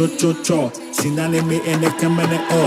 cho cho cho, sinane me ene kamene oh.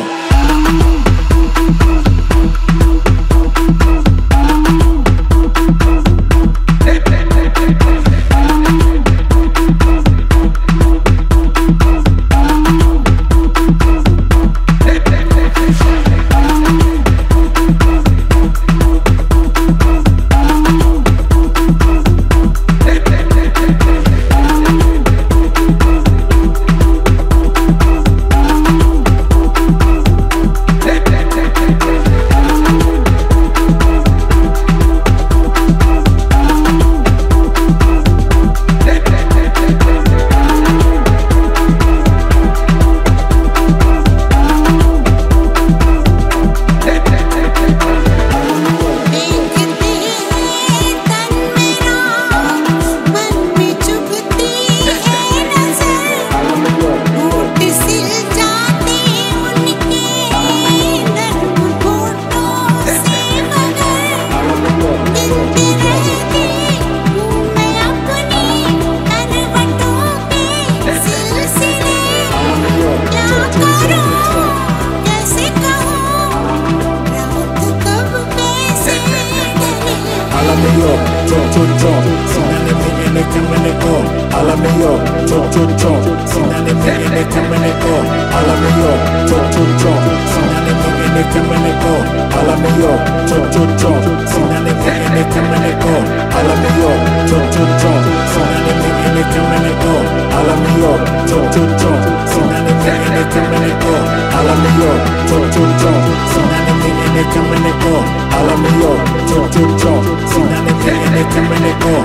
Cho cho cho, sinane me ene kamene oh. Alameyo, cho cho cho, sinane me ene kamene oh. Alameyo, cho cho cho, sinane me ene kamene oh. Alameyo, cho cho cho, sinane me ene kamene oh. Alameyo, cho cho cho, sinane me ene kamene oh. Alameyo, cho cho cho, sinane me ene kamene oh. Alameyo, cho cho cho, sinane me ene kamene oh. Alameyo, cho cho cho, sinane me ene kamene oh.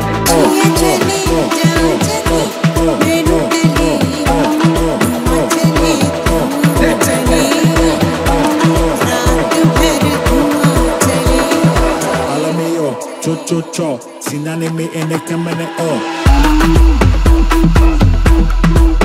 Alameyo, cho cho cho, sinane me ene kamene oh.